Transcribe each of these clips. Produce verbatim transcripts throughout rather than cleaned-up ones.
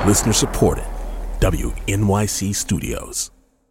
Listener supported. W N Y C Studios.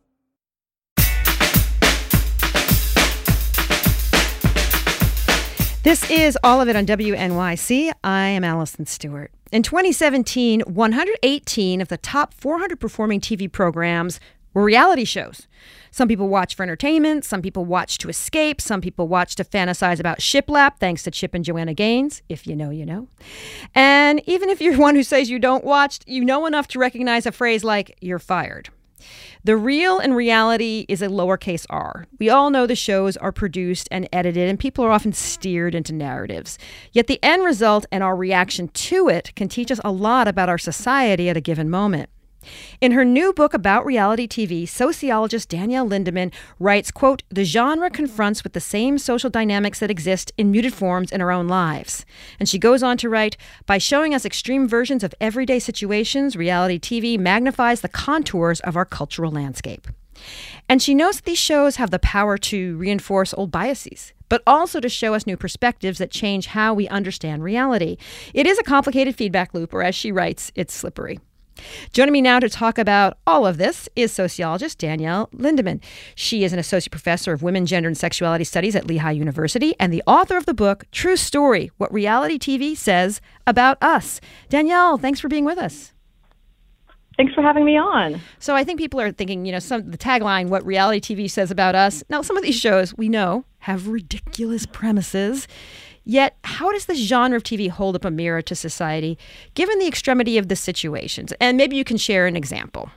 This is All of It on W N Y C. I am Allison Stewart. In twenty seventeen, one hundred eighteen of the top four hundred performing T V programs were reality shows. Some people watch for entertainment, some people watch to escape, some people watch to fantasize about shiplap, thanks to Chip and Joanna Gaines. If you know, you know. And even if you're one who says you don't watch, you know enough to recognize a phrase like, you're fired. The real in reality is a lowercase r. We all know the shows are produced and edited, and people are often steered into narratives. Yet the end result and our reaction to it can teach us a lot about our society at a given moment. In her new book about reality T V, sociologist Danielle Lindemann writes, quote, the genre confronts with the same social dynamics that exist in muted forms in our own lives. And she goes on to write, by showing us extreme versions of everyday situations, reality T V magnifies the contours of our cultural landscape. And she knows that these shows have the power to reinforce old biases, but also to show us new perspectives that change how we understand reality. It is a complicated feedback loop, or as she writes, it's slippery. Joining me now to talk about all of this is sociologist Danielle Lindemann. She is an associate professor of women, gender, and sexuality studies at Lehigh University and the author of the book, True Story, What Reality T V Says About Us. Danielle, thanks for being with us. Thanks for having me on. So I think people are thinking, you know, some the tagline, what reality T V says about us. Now, some of these shows, we know, have ridiculous premises. Yet, how does this genre of T V hold up a mirror to society, given the extremity of the situations? And maybe you can share an example.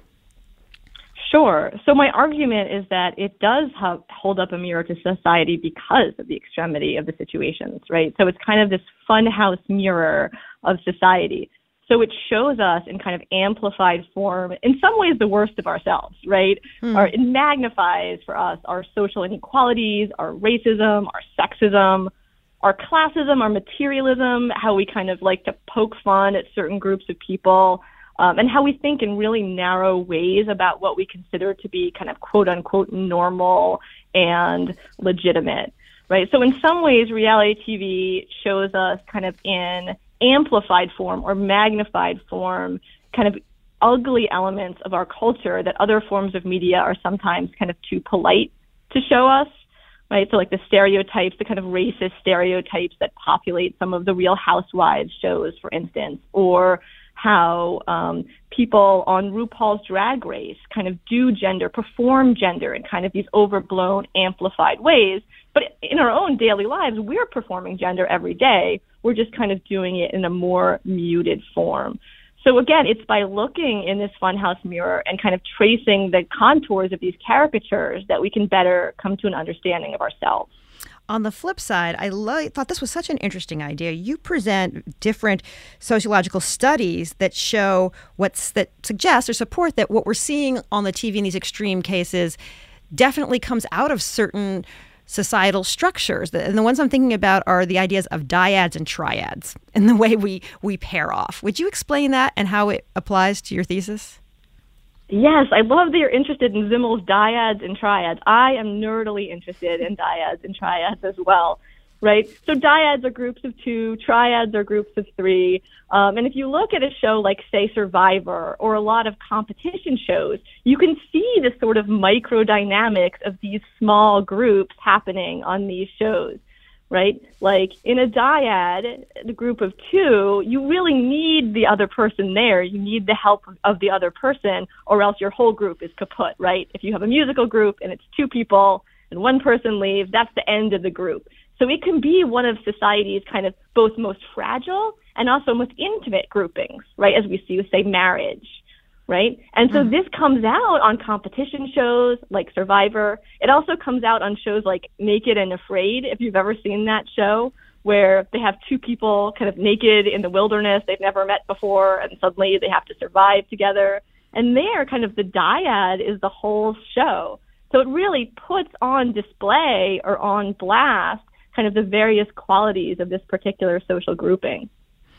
Sure. So my argument is that it does have, hold up a mirror to society because of the extremity of the situations, right? So it's kind of this funhouse mirror of society. So it shows us in kind of amplified form, in some ways, the worst of ourselves, right? Hmm. Or it magnifies for us our social inequalities, our racism, our sexism, our classism, our materialism, how we kind of like to poke fun at certain groups of people, um, and how we think in really narrow ways about what we consider to be kind of quote unquote normal and legitimate, right? So in some ways, reality T V shows us kind of in amplified form or magnified form, kind of ugly elements of our culture that other forms of media are sometimes kind of too polite to show us. Right, so like the stereotypes, the kind of racist stereotypes that populate some of the Real Housewives shows, for instance, or how um, people on RuPaul's Drag Race kind of do gender, perform gender in kind of these overblown, amplified ways. But in our own daily lives, we're performing gender every day. We're just kind of doing it in a more muted form. So again, it's by looking in this funhouse mirror and kind of tracing the contours of these caricatures that we can better come to an understanding of ourselves. On the flip side, I lo- thought this was such an interesting idea. You present different sociological studies that show what's that suggest or support that what we're seeing on the T V in these extreme cases definitely comes out of certain societal structures. And the ones I'm thinking about are the ideas of dyads and triads and the way we, we pair off. Would you explain that and how it applies to your thesis? Yes, I love that you're interested in Zimmel's dyads and triads. I am nerdily interested in dyads and triads as well, right? So dyads are groups of two, triads are groups of three. Um, and if you look at a show like, say, Survivor or a lot of competition shows, you can see the sort of micro dynamics of these small groups happening on these shows, right? Like in a dyad, the group of two, you really need the other person there. You need the help of the other person, or else your whole group is kaput, right? If you have a musical group and it's two people and one person leaves, that's the end of the group. So it can be one of society's kind of both most fragile and also most intimate groupings, right, as we see with, say, marriage, right? And so mm. this comes out on competition shows like Survivor. It also comes out on shows like Naked and Afraid, if you've ever seen that show, where they have two people kind of naked in the wilderness they've never met before, and suddenly they have to survive together. And there, kind of the dyad is the whole show. So it really puts on display or on blast kind of the various qualities of this particular social grouping.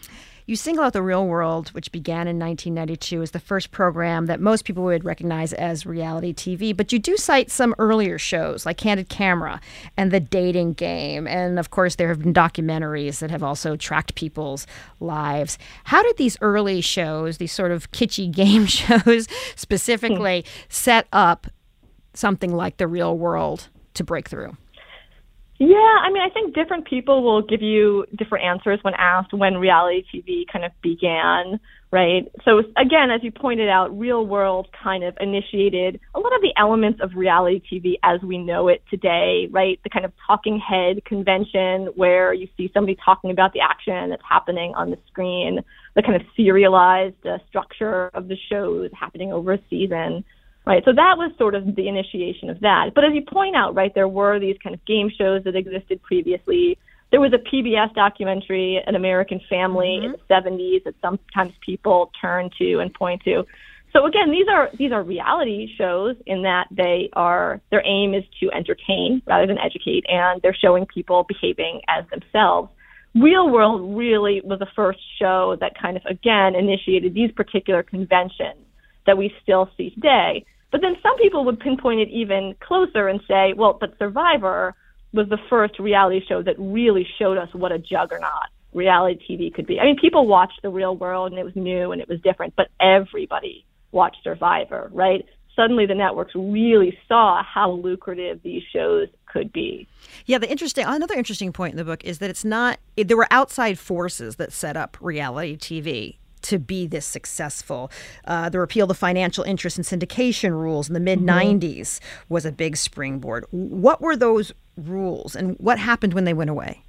You single out The Real World, which began in nineteen ninety-two, as the first program that most people would recognize as reality T V. But you do cite some earlier shows like Candid Camera and The Dating Game. And of course, there have been documentaries that have also tracked people's lives. How did these early shows, these sort of kitschy game shows specifically, set up something like The Real World to break through? Yeah, I mean, I think different people will give you different answers when asked when reality T V kind of began, right? So again, as you pointed out, Real World kind of initiated a lot of the elements of reality T V as we know it today, right? The kind of talking head convention where you see somebody talking about the action that's happening on the screen, the kind of serialized uh, structure of the shows happening over a season. Right, so that was sort of the initiation of that. But as you point out, right, there were these kind of game shows that existed previously. There was a P B S documentary, An American Family, mm-hmm. in the seventies that sometimes people turn to and point to. So again, these are these are reality shows in that they are their aim is to entertain rather than educate, and they're showing people behaving as themselves. Real World really was the first show that kind of again initiated these particular conventions that we still see today. But then some people would pinpoint it even closer and say, well, but Survivor was the first reality show that really showed us what a juggernaut reality T V could be. I mean, people watched The Real World and it was new and it was different, but everybody watched Survivor, right? Suddenly the networks really saw how lucrative these shows could be. Yeah, the interesting another interesting point in the book is that it's not it, there were outside forces that set up reality T V to be this successful. Uh, the repeal of the financial interest and syndication rules in the mid nineties mm-hmm. was a big springboard. What were those rules and what happened when they went away?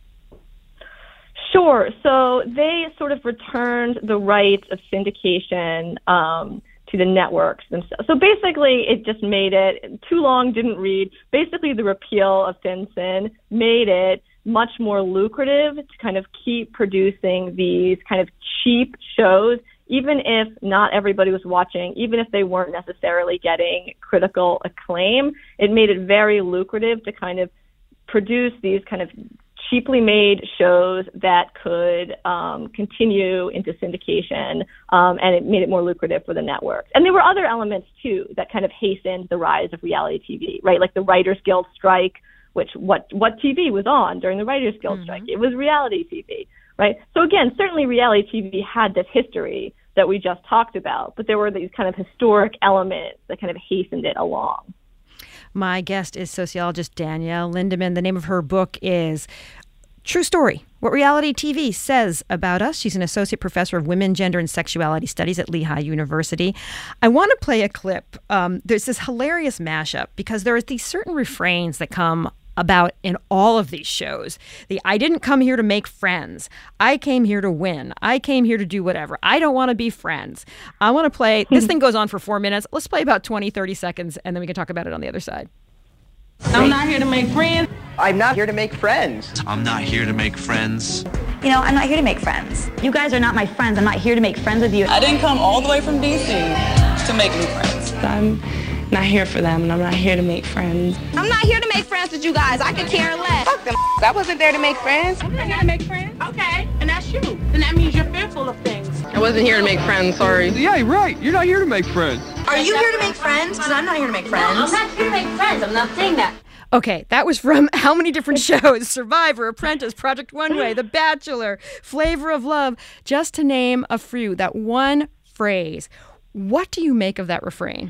Sure. So they sort of returned the rights of syndication um, to the networks themselves. So basically, it just made it, too long, didn't read, basically the repeal of FinCEN made it much more lucrative to kind of keep producing these kind of cheap shows, even if not everybody was watching, even if they weren't necessarily getting critical acclaim. It made it very lucrative to kind of produce these kind of cheaply made shows that could um, continue into syndication, um, and it made it more lucrative for the networks. And there were other elements, too, that kind of hastened the rise of reality T V, right? Like the Writers Guild strike, which what, what T V was on during the Writers Guild mm-hmm. strike? It was reality T V, right? So again, certainly reality T V had this history that we just talked about, but there were these kind of historic elements that kind of hastened it along. My guest is sociologist Danielle Lindemann. The name of her book is True Story, What Reality T V Says About Us. She's an associate professor of women, gender, and sexuality studies at Lehigh University. I want to play a clip. Um, there's this hilarious mashup because there are these certain refrains that come about in all of these shows. The I didn't come here to make friends. I came here to win. I came here to do whatever. I don't want to be friends. I want to play. This thing goes on for four minutes. Let's play about twenty, thirty seconds, and then we can talk about it on the other side. I'm not here to make friends. I'm not here to make friends. I'm not here to make friends. You know, I'm not here to make friends. You guys are not my friends. I'm not here to make friends with you. I didn't come all the way from D C to make new friends. I'm not here for them, and I'm not here to make friends. I'm not here to make friends with you guys. I could care less. Fuck them. I wasn't there to make friends. I'm not here to make friends. Okay, and that's you. Then that means you're fearful of things. I wasn't here to make friends, sorry. Yeah, right. You're not here to make friends. Are you here to make friends? Because I'm not here to make friends. No, I'm not here to make friends. I'm not saying that. Okay, that was from how many different shows? Survivor, Apprentice, Project One Way, The Bachelor, Flavor of Love, just to name a few. That one phrase. What do you make of that refrain?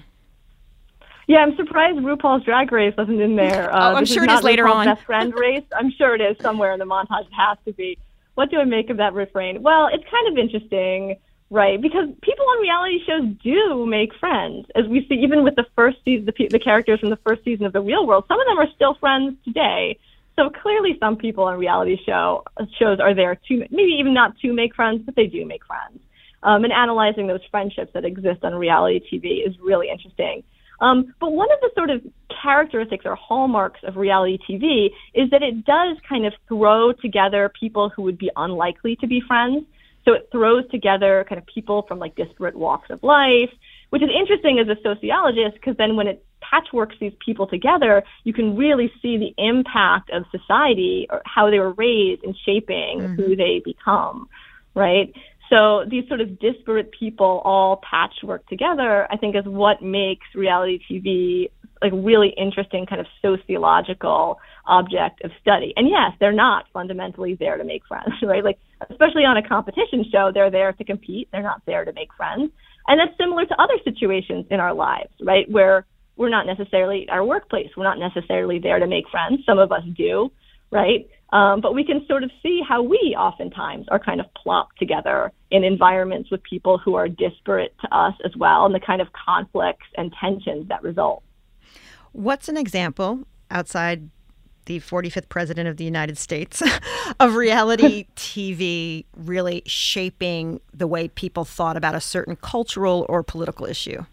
Yeah, I'm surprised RuPaul's Drag Race wasn't in there. Uh, oh, I'm sure it is later RuPaul's on. Best Friend Race. I'm sure it is somewhere in the montage. It has to be. What do I make of that refrain? Well, it's kind of interesting, right? Because people on reality shows do make friends, as we see even with the first season, the, the characters from the first season of The Real World. Some of them are still friends today. So clearly, some people on reality show shows are there to maybe even not to make friends, but they do make friends. Um, and analyzing those friendships that exist on reality T V is really interesting. Um, but one of the sort of characteristics or hallmarks of reality T V is that it does kind of throw together people who would be unlikely to be friends. So it throws together kind of people from like disparate walks of life, which is interesting as a sociologist because then when it patchworks these people together, you can really see the impact of society or how they were raised in shaping mm-hmm. who they become. right? So these sort of disparate people all patchwork together, I think, is what makes reality T V like really interesting kind of sociological object of study. And yes, they're not fundamentally there to make friends, right? Like, especially on a competition show, they're there to compete. They're not there to make friends. And that's similar to other situations in our lives, right? Where we're not necessarily, our workplace, we're not necessarily there to make friends. Some of us do, right? Um, but we can sort of see how we oftentimes are kind of plopped together in environments with people who are disparate to us as well, and the kind of conflicts and tensions that result. What's an example outside the forty-fifth president of the United States of reality T V really shaping the way people thought about a certain cultural or political issue?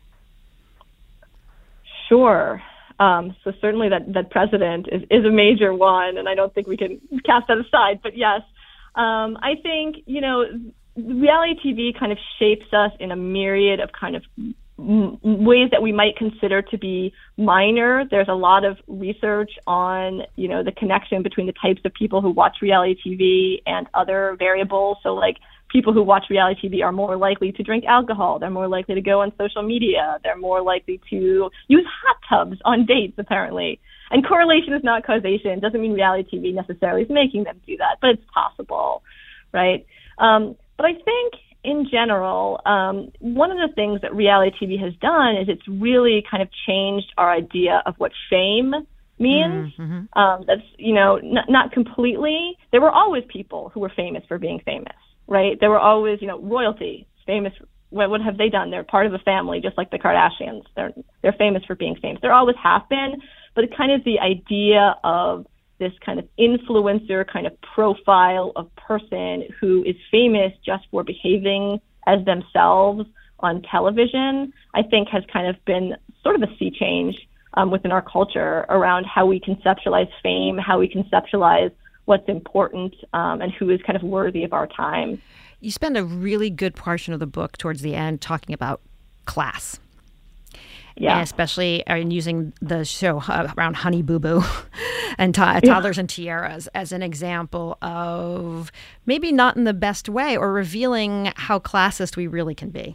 Sure. Um, so certainly that, that president is, is a major one, and I don't think we can cast that aside. But yes, um, I think, you know, reality T V kind of shapes us in a myriad of kind of m- ways that we might consider to be minor. There's a lot of research on, you know, the connection between the types of people who watch reality T V and other variables. So like people who watch reality T V are more likely to drink alcohol. They're more likely to go on social media. They're more likely to use hot tubs on dates, apparently. And correlation is not causation. It doesn't mean reality T V necessarily is making them do that, but it's possible, right? Um, but I think in general, um, one of the things that reality T V has done is it's really kind of changed our idea of what fame means. Mm-hmm. Um, that's, you know, n- not completely. There were always people who were famous for being famous, right? There were always, you know, royalty, famous. What, what have they done? They're part of a family, just like the Kardashians. They're they're famous for being famous. There always have been, but it kind of the idea of this kind of influencer kind of profile of person who is famous just for behaving as themselves on television, I think has kind of been sort of a sea change um, within our culture around how we conceptualize fame, how we conceptualize what's important, um, and who is kind of worthy of our time. You spend a really good portion of the book towards the end talking about class. Yeah, and especially in using the show uh, around Honey Boo Boo and to- Toddlers and Tiaras as an example of maybe not in the best way or revealing how classist we really can be.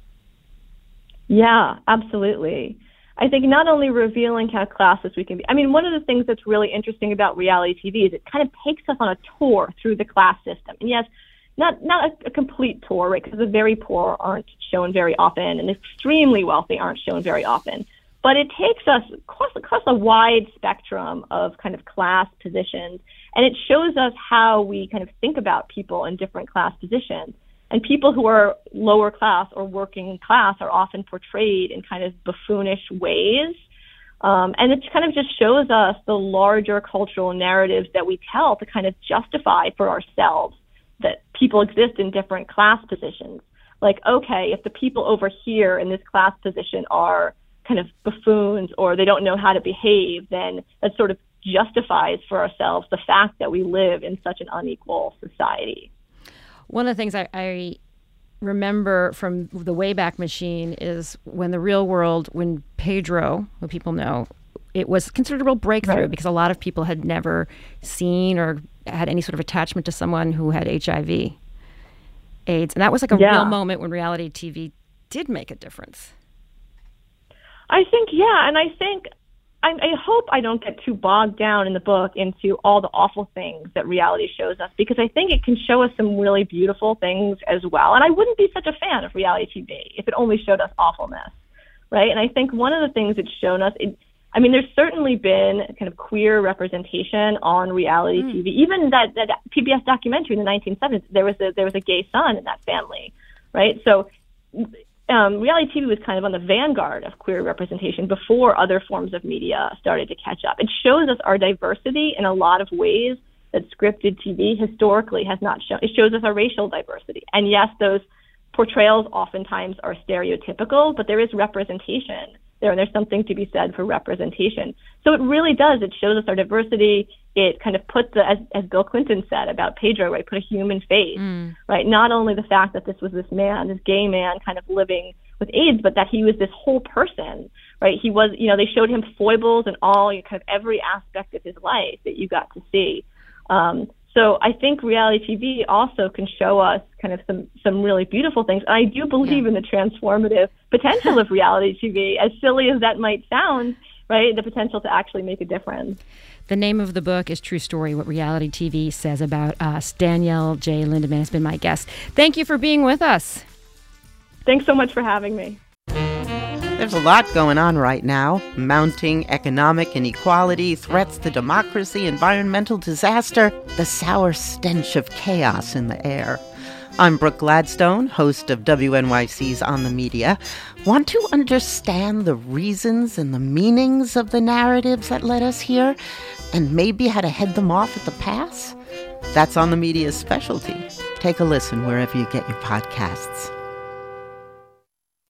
Yeah, absolutely. I think not only revealing how classist we can be. I mean, one of the things that's really interesting about reality T V is it kind of takes us on a tour through the class system. And yes, not not a, a complete tour, right? Because the very poor aren't shown very often, and the extremely wealthy aren't shown very often. But it takes us across, across a wide spectrum of kind of class positions, and it shows us how we kind of think about people in different class positions. And people who are lower class or working class are often portrayed in kind of buffoonish ways. Um, and it kind of just shows us the larger cultural narratives that we tell to kind of justify for ourselves that people exist in different class positions. Like, okay, if the people over here in this class position are kind of buffoons or they don't know how to behave, then that sort of justifies for ourselves the fact that we live in such an unequal society. One of the things I, I remember from the Wayback Machine is when the Real World, when Pedro, who people know, it was considered a real breakthrough, right, because a lot of people had never seen or had any sort of attachment to someone who had H I V, AIDS. And that was like a yeah. real moment when reality T V did make a difference. I think, yeah. And I think, I, I hope I don't get too bogged down in the book into all the awful things that reality shows us, because I think it can show us some really beautiful things as well. And I wouldn't be such a fan of reality T V if it only showed us awfulness, right? And I think one of the things it's shown us, it, I mean, there's certainly been kind of queer representation on reality mm. T V. Even that, that P B S documentary in the nineteen seventies, there was a there was a gay son in that family, right? So um, reality T V was kind of on the vanguard of queer representation before other forms of media started to catch up. It shows us our diversity in a lot of ways that scripted T V historically has not shown. It shows us our racial diversity. And yes, those portrayals oftentimes are stereotypical, but there is representation there, and there's something to be said for representation. So it really does. It shows us our diversity. It kind of puts, the, as, as Bill Clinton said about Pedro, right, put a human face, mm. right? Not only the fact that this was this man, this gay man kind of living with AIDS, but that he was this whole person, right? He was, you know, they showed him foibles and all, you know, kind of every aspect of his life that you got to see. Um, So I think reality T V also can show us kind of some, some really beautiful things. And I do believe yeah. in the transformative potential of reality T V, as silly as that might sound, right? The potential to actually make a difference. The name of the book is True Story, What Reality T V Says About Us. Danielle J. Lindemann has been my guest. Thank you for being with us. Thanks so much for having me. There's a lot going on right now. Mounting economic inequality, threats to democracy, environmental disaster, the sour stench of chaos in the air. I'm Brooke Gladstone, host of W N Y C's On the Media. Want to understand the reasons and the meanings of the narratives that led us here, and maybe how to head them off at the pass? That's On the Media's specialty. Take a listen wherever you get your podcasts.